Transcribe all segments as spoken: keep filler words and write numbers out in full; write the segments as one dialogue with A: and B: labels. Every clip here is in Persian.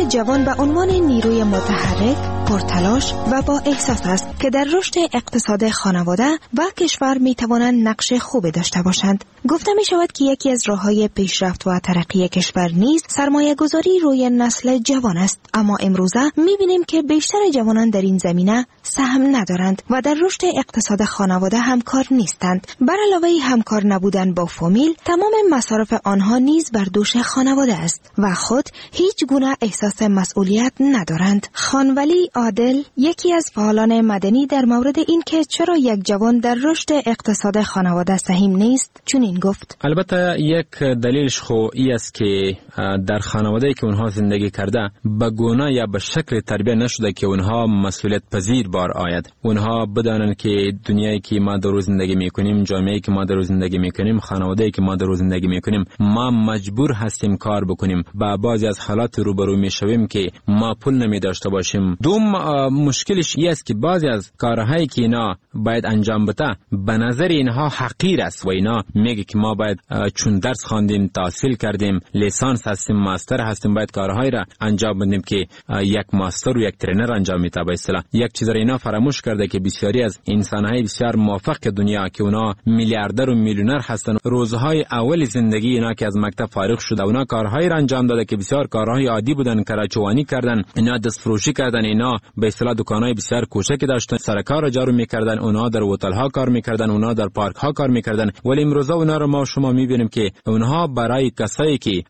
A: جوان به عنوان نیروی متحرک، پرتلاش و با احساس است که در رشد اقتصاد خانواده و کشور می توانند نقش خوبی داشته باشند. گفته می شود که یکی از راه‌های پیشرفت و ترقی کشور نیز سرمایه گذاری روی نسل جوان است، اما امروزه می بینیم که بیشتر جوانان در این زمینه سهم ندارند و در رشد اقتصاد خانواده همکار نیستند. بر علاوه همکار نبودن با فامیل، تمام مصارف آنها نیز بر دوش خانواده است و خود هیچ گونه احساس مسئولیت ندارند. خانولی عادل، یکی از فعالان مدنی، در مورد این که چرا یک جوان در رشد اقتصاد خانواده سهم نیست چنین گفت:
B: البته یک دلیلش خو ای است که در خانواده‌ای که اونها زندگی کرده به گونه یا به شکل تربیت نشده که اونها مسئولیت پذیر بار آید. اونها بدانند که دنیایی که ما در زندگی میکنیم، جامعه‌ای که ما در زندگی میکنیم، خانواده‌ای که ما در زندگی میکنیم، ما مجبور هستیم کار بکنیم. با بعضی از حالات روبرو میشویم که ما پول نمی داشته باشیم. دوم مشکلش این است که بعضی از کارهایی که اینا باید انجام بده به نظر اینها حقیر است و اینا میگه که ما باید چون درس خواندیم، تحصیل کردیم، لیسانس هستیم، ماستر هستیم، باید کارهایی را انجام بدیم که یک ماستر و یک ترینر انجام میده. به اصطلاح یک چیز را اینا فراموش کرده که بسیاری از انسان‌های بسیار موفق دنیا که اونا میلیاردر و میلیونر هستن، روزهای اول زندگی اینا که از مکتب فارغ شده اونا کارهایی را انجام داده که بسیار کارهای عادی بودن، کراچوانی کردن، اینا دست فروشی کردن، اینا به اصطلاح دکانای بسیار کوچکی داشتن، سرکار را جارو میکردن، اونا در هتل ها کار میکردن، اونا در پارک ها کار میکردن. ولی امروزه اونا رو ما شما میبینیم که اونها برای کسایی که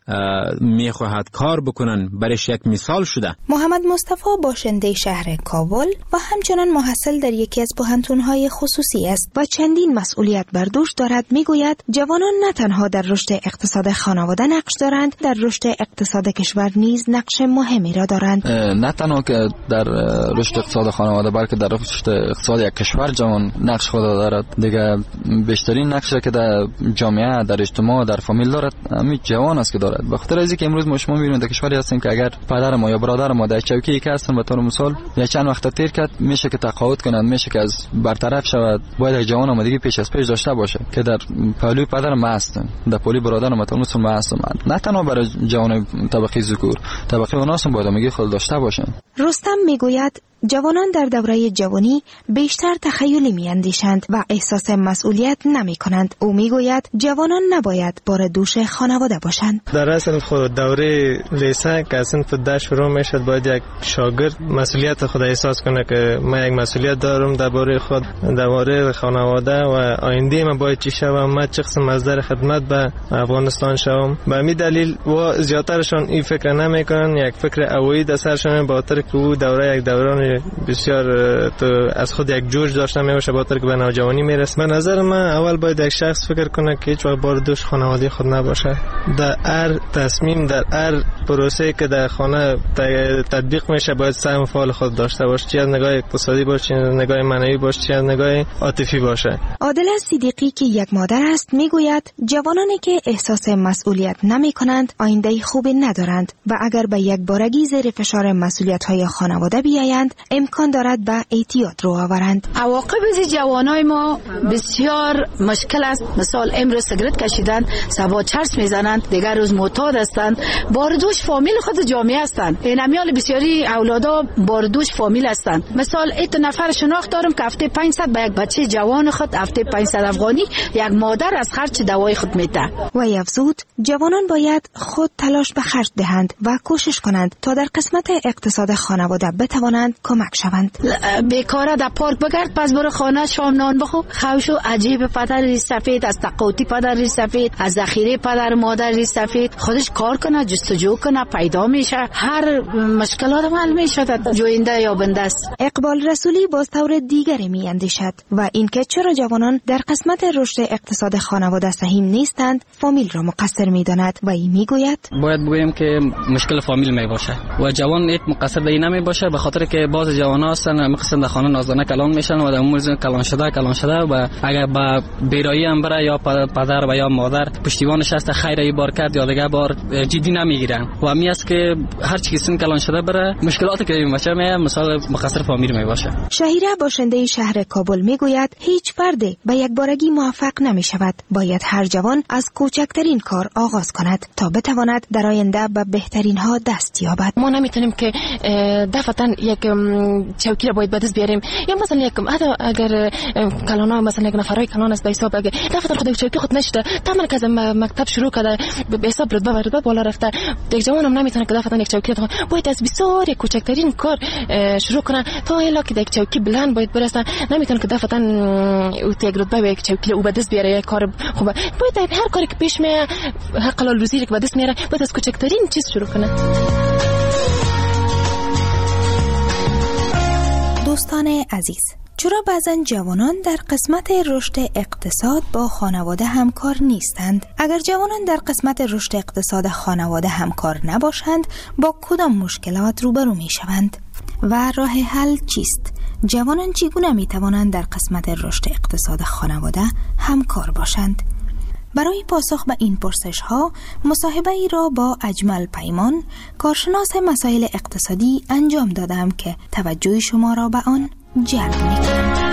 B: میخواهد کار بکنن برایش یک مثال شده.
A: محمد مصطفی باشنده شهر کابل و همچنان محصل در یکی از پوهنتون‌های خصوصی است و چندین مسئولیت بر دوش دارد. میگوید جوانان نه تنها در رشد اقتصاد خانواده نقش دارند، در رشد اقتصاد کشور نیز نقش مهمی را دارند.
C: نه تنها که در رشد اقتصاد خانواده بلکه در رشد اقتصاد یک کشور جوان نقش خود دارد. دیگه بیشترین نقشی که در جامعه، در اجتماع، در فامیل دارد همین جوان است که دارد. به خاطر اینکه امروز ما شما میبینید در کشوری هستیم که اگر پدر ما یا برادر ما در چوکی که هستن به طور مثال یا چند وقت تیر کرد، میشه که تقاعد کنند، میشه که از برطرف شود. باید جوان آمادگی پیش از پیش داشته باشه که در پهلوی پدر ما هستم، در پهلوی برادر ما طور مثال ما هستم. نه تنها برای جوان طبقه ذکور، طبقه اوناس هم باید آمادگی خود داشته باشن.
A: رستم میگوید جوانان در دوره جوانی بیشتر تخیلی میاندیشند و احساس مسئولیت نمی کنند. او میگوید جوانان نباید بار دوش خانواده باشند.
D: در اصل خود دوره لیسه که اصلا ده شروع میشد، باید یک شاگرد مسئولیت خود احساس کنه که من یک مسئولیت دارم درباره خود، درباره خانواده و آینده من باید چی شوم، من چه قسم مصدر خدمت به افغانستان شوم. به همین دلیل و زیاترشان این فکر نمیکنن، یک فکر اوایی در سرشون با خاطر که او دوره یک دوران بسیار تو از خود یک جوش داشته میشه با که به نوجوانی میرسه. به نظر من اول باید یک شخص فکر کنه که هیچ وقت بار دوش خانواده خود نباشه. در هر تصمیم، در هر پروسه که در خانه تطبیق میشه باید سهم فعال خود داشته باشه، چه از نگاه اقتصادی باشه، چه از نگاه معنوی باشه، چه از نگاه عاطفی باشه.
A: عادل صدیقی که یک مادر است میگوید جوانانی که احساس مسئولیت نمی کنند آینده خوبی ندارند و اگر به یک بارگی زیر فشار مسئولیت های خانواده بیایند امکان دارد به اعتیاد رو آورند.
E: عواقب از جوانای ما بسیار مشکل است. مثال امروز سیگرت کشیدن، صبح چرس میزنند، دیگر روز معتاد هستند، باردوش فامیل خود جامعه هستند. این امیال بسیاری اولادا باردوش فامیل هستند. مثال ایت نفر شناخت دارم که هفته پانصد به یک بچه جوان خود هفته پانصد افغانی یک مادر از خرج دوای خود میده.
A: و افزود جوانان باید خود تلاش به خرج دهند و کوشش کنند تا در قسمت اقتصاد خانواده بتوانند کمک شوند.
E: بیکاره در پارک بگرد، پس برو خانه شام نان بخو. خوشو عجیب پدر ریش سفید، از تقاطی پدر ریش سفید، از ذخیره پدر مادر ریش سفید، خودش کار کنه، جستجو کنه، پیدا میشه، هر مشکلات حل میشه، جوینده یا بنده است.
A: اقبال رسولی باز طور دیگری میاندیشد و اینکه چرا جوانان در قسمت رشد اقتصاد خانواده سهم نیستند فامیل را مقصر میداند و این میگوید
F: باید بگویم که مشکل فامیل می باشه و جوان یک مقصر به این نمی باشه، به خاطر که باز جوان هستن میخواستن در خانه نازدانه کلان میشن و در موردش کلان شده کلان شده و اگر با بیرایی هم بره یا پدر و یا مادر پشتیبانش هست خیر ای بار کرد یا دیگه بار جدی نمیگیرن و می است که هر چی سن کلان شده بره مشکلاتی که بچه می مثلا مقصر فامیل می باشه.
A: شهیره باشنده شهر کابل میگوید هیچ فرد به یک بارگی موفق نمی شود. باید هر جوان از کوچکترین کار آغاز کند تا بتواند در آینده به بهترین ها دست یابد.
G: ما نمیتونیم که دفعتا یک چوکی را باید به دست بیاریم یا مثلا یک اگر کلانا مثلا یک نفرای کلان است به حساب اگر دفعتا خود چوکی خود نشده تمام که از مکتب شروع کرده به حساب رتبه و رتبه بالا رفته یک جوان هم نمیتونه که دفعتا یک چوکی را باید از بسیار یک کوچکترین کار شروع کنه تا الا که یک چوکی بلند باید برسن. نمیتونه که دفعتا او یک رتبه و یک چوکی او به دست بیاره یک کار خوبه. باید هر کاری که پیش میاد حق حلال روزی که به دست میاره باید از کوچکترین چیز شروع کنه.
A: دوستان عزیز، چرا بعضا جوانان در قسمت رشد اقتصاد با خانواده همکار نیستند؟ اگر جوانان در قسمت رشد اقتصاد خانواده همکار نباشند با کدام مشکلات روبرو می شوند؟ و راه حل چیست؟ جوانان چگونه می توانند در قسمت رشد اقتصاد خانواده همکار باشند؟ برای پاسخ به این پرسش ها مصاحبه ای را با اجمل پیمان کارشناس مسائل اقتصادی انجام دادم که توجه شما را به آن جلب می‌کنم.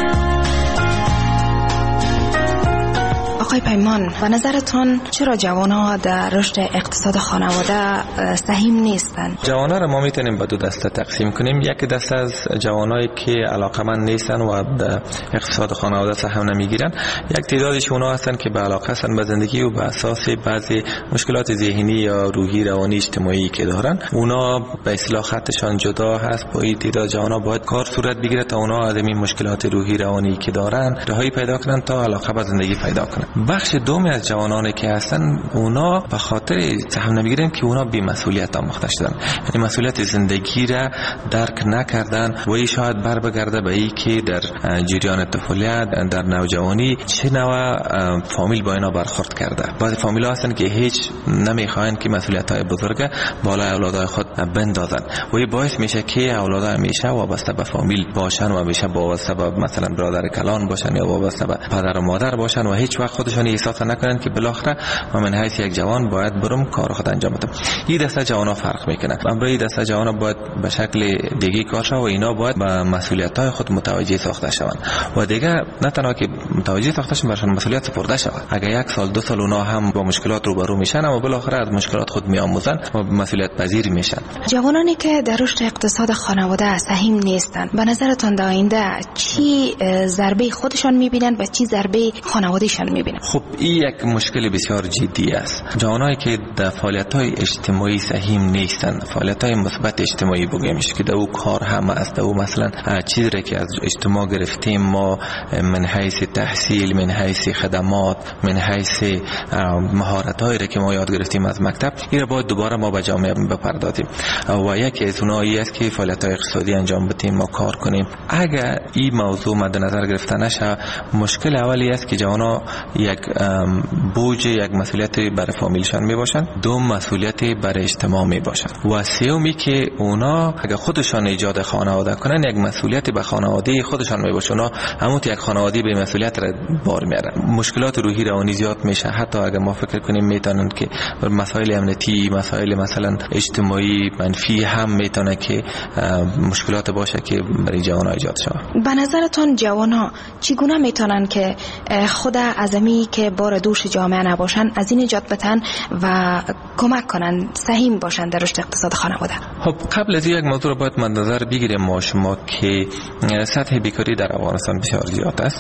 A: آقای پیمان، به نظرتون چرا جوان‌ها در رشد اقتصاد خانواده سهیم نیستند؟
H: جوان‌ها را ما میتونیم به دو دسته تقسیم کنیم. یک دسته از جوانایی که علاقه‌مند نیستن و در اقتصاد خانواده سهم نمیگیرن، یک تعدادش اونا هستن که به علاقه هستن به زندگی و به اساس بعضی مشکلات ذهنی یا روحی روانی اجتماعی که دارن، اونا به اصطلاح خطشان جدا هست. با این تعداد جوان‌ها باید کار صورت بگیره تا اونا از این مشکلات روحی روانی که دارن رهایی پیدا کنن تا علاقه به زندگی پیدا کنن. بخش دومی از جوانانی که هستن اونا به خاطر سهم نمیگیرن که اونا بی مسئولیت آموخته شدن، یعنی مسئولیت زندگی را درک نکردن و این شاید بر بگرده به این که در جریان طفولیت در نوجوانی چه نوع فامیل با اینا برخورد کرده. بعضی فامیل ها هستن که هیچ نمیخواین که مسئولیت های بزرگ بالای اولادای خود بندازن و این باعث میشه که اولادها همیشه وابسته به فامیل باشن و همیشه وابسته به مثلا برادر کلان باشن یا وابسته به پدر و مادر باشن و هیچ وقت خودشان احساس نکنن که بالاخره من حیث یک جوان باید برم کار خود انجام بدم. این دسته جوانا فرق میکنه. امروز این دسته جوانا باید به شکل دیگه کار شود و اینا باید به مسئولیت‌های خود متوجه ساخته شوند و دیگه نه تنها که متوجه ساخته شوند برشان مسئولیت سپرده شود. اگر یک سال دو سال اونا هم با مشکلات روبرو میشن و بالاخره از مشکلات خود میآموزن و مسئولیت پذیر میشن.
A: جوانانی که در رشد اقتصاد خانواده سهیم نیستند، به نظرتون در آینده چی ضربه خودشان میبینن و چی ضربه خانوادهشان میبینن؟
H: خب این یک مشکل بسیار جدی است. جوانایی که در فعالیت‌های اجتماعی سهیم نیستند، فعالیت‌های مثبت اجتماعی بگیمش که در او کار هم است، او مثلا چیزی را که از اجتماع گرفتیم ما من حیث تحصیل، من حیث خدمات، من حیث مهارت‌هایی را که ما یاد گرفتیم از مکتب، این را باید دوباره ما به جامعه بپردازیم و یکی از اونایی است که فعالیت‌های اقتصادی انجام بدیم، ما کار کنیم. اگر این موضوع مد نظر گرفته نشه، مشکل اولی است که جوانا یک بوج، یک مسئولیت برای فامیلشان می باشن، دو مسئولیت برای اجتماع می باشن و سومی که اونا اگر خودشان ایجاد خانواده کنن یک مسئولیت به خانواده خودشان می باشن. اونا همون یک خانواده به مسئولیت را بار میارن. مشکلات روحی روانی زیاد میشه. حتی اگر ما فکر کنیم میتونن که مسائل امنیتی، مسائل مثلا اجتماعی منفی هم میتونه که مشکلات باشه که برای جوانان ایجاد شود.
A: به نظرتون جوانان چگونه میتونن که خود عزمی که بار دوش جامعه نباشن از این نجات بدن و کمک کنن سهیم باشن در رشد اقتصاد خانواده؟
H: خب قبل از یک موضوع رو باید مد نظر بگیریم ما شما که سطح بیکاری در افغانستان بسیار زیاد است.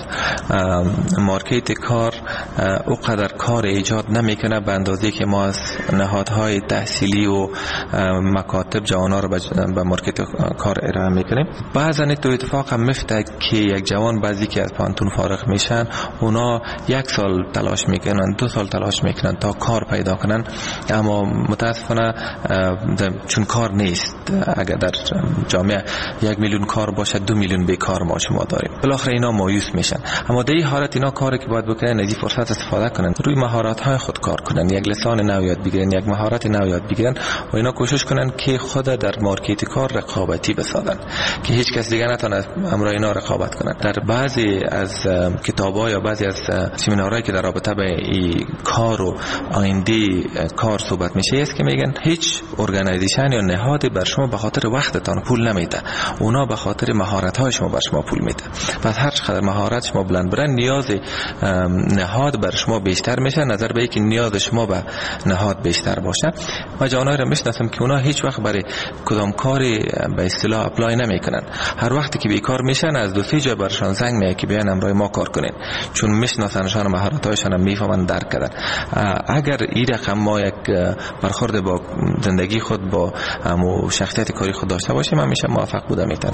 H: مارکت کار اونقدر کار ایجاد نمیکنه به اندازه که ما از نهادهای تحصیلی و مکاتب جوانان رو به مارکت کار ارائه میکنیم. بعضا تو اتفاق هم میفته که یک جوان بعضی که از پانتون فارغ میشن اونا یک سال تلاش میکنن، دو سال تلاش میکنن تا کار پیدا کنن، اما اما متاسفانه چون کار نیست، اگر در جامعه یک میلیون کار باشه دو میلیون بیکار ما شما داریم، بالاخره اینا مایوس میشن. اما در این حالت اینا کاری که باید بکنن از این فرصت استفاده کنن، روی مهارت های خود کار کنن، یک لسان نو یاد بگیرن، یک مهارت نو یاد بگیرن و اینا کوشش کنن که خود در مارکت کار رقابتی بسازن که هیچ کس دیگه نتونه امروز اینا رقابت کنن. در بعضی از کتاب‌ها یا بعضی از سمینارهایی که در رابطه به این کار و آینده کار صحبت میشه است که میگن هیچ ارگانایزیشن یا نهادی بر شما به خاطر وقتتان پول نمیده، اونا به خاطر مهارت‌های شما بر شما پول میده. پس هر چقدر مهارت شما بلند بره، نیاز نهاد بر شما بیشتر میشه، نظر به اینکه نیاز شما به نهاد بیشتر باشه. و جوانایی را میشناسم که اونا هیچ وقت برای کدام کاری به اصطلاح اپلای نمیکنن، هر وقتی که بیکار میشن از دو سه جا برشان زنگ میاد که بیان امروز ما کار کنین، چون میشناسنشان، مهارت‌هایشان هم میفهمن، درک کردن. اگر این رقم ما یک برخورد با زندگی خود با همو شخصیت کاری خود داشته باشیم، همیشه موفق بوده میتونه.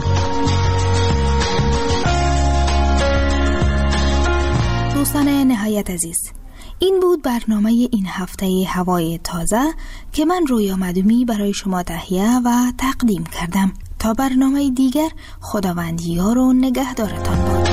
A: دوستان نهایت عزیز، این بود برنامه این هفته هوای تازه که من رویا مدومی برای شما تهیه و تقدیم کردم. تا برنامه دیگر، خداوند یار و نگهدارتان باد.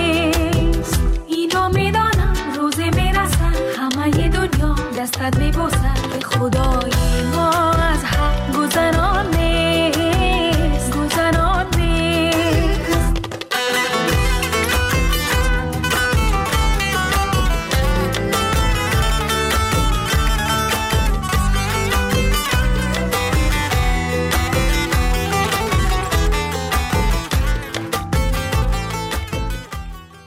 I: دستت میبوسم